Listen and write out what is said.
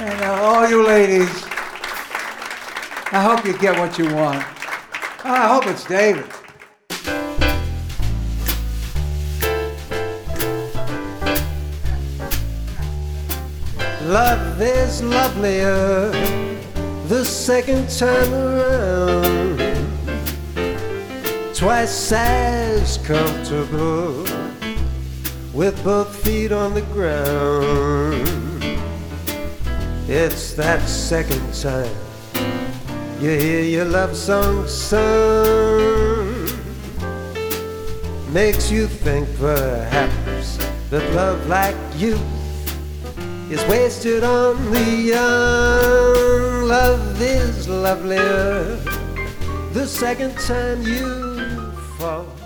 And all you ladies, I hope you get what you want. I hope it's David. Love is lovelier the second time around, twice as comfortable with both feet on the ground. It's that second time you hear your love song sung, makes you think perhaps that love like you is wasted on the young. Love is lovelier the second time you fall.